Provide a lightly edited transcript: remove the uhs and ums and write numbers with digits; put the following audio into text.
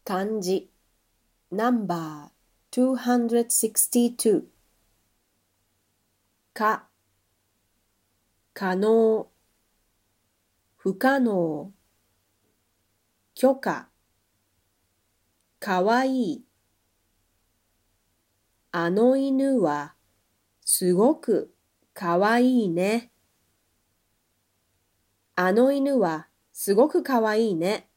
漢字ナンバー262か、可能、不可能、許可、かわいい。あの犬はすごくかわいいね。あの犬はすごくかわいいね。